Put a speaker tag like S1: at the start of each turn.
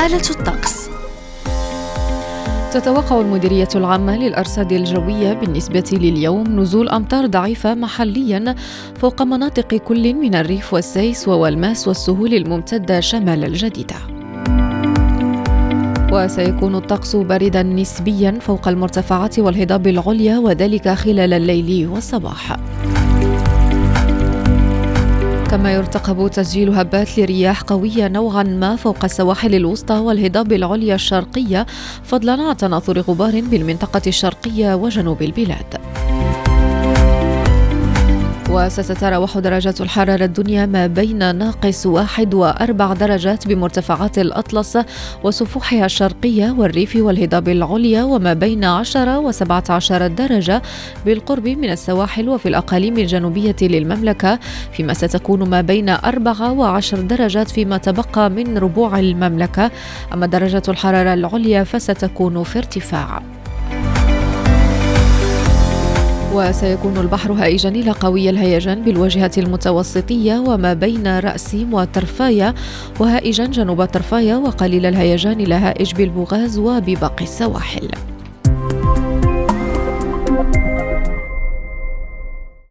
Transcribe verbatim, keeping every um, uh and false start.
S1: حالة الطقس.
S2: تتوقع المديرية العامة للأرصاد الجوية بالنسبة لليوم نزول أمطار ضعيفة محلياً فوق مناطق كل من الريف والسيس ووالماس والسهول الممتدة شمال الجديدة. وسيكون الطقس بارداً نسبياً فوق المرتفعات والهضاب العليا وذلك خلال الليل والصباح. كما يرتقب تسجيل هبات لرياح قوية نوعاً ما فوق السواحل الوسطى والهضاب العليا الشرقية فضلاً عن تناثر غبار بالمنطقة الشرقية وجنوب البلاد. وستتراوح درجات الحرارة الدنيا ما بين ناقص واحد وأربع درجات بمرتفعات الأطلس وسفوحها الشرقية والريف والهضاب العليا وما بين عشرة وسبعة عشر درجة بالقرب من السواحل وفي الأقاليم الجنوبية للمملكة، فيما ستكون ما بين أربعة وعشر درجات فيما تبقى من ربوع المملكة. أما درجة الحرارة العليا فستكون في ارتفاع. وسيكون البحر هائجاً إلى قوي الهيجان بالواجهة المتوسطية وما بين رأسيم وطرفايا، وهائجاً جنوب طرفايا وقليل الهيجان إلى هائج بالبوغاز وبباقي السواحل.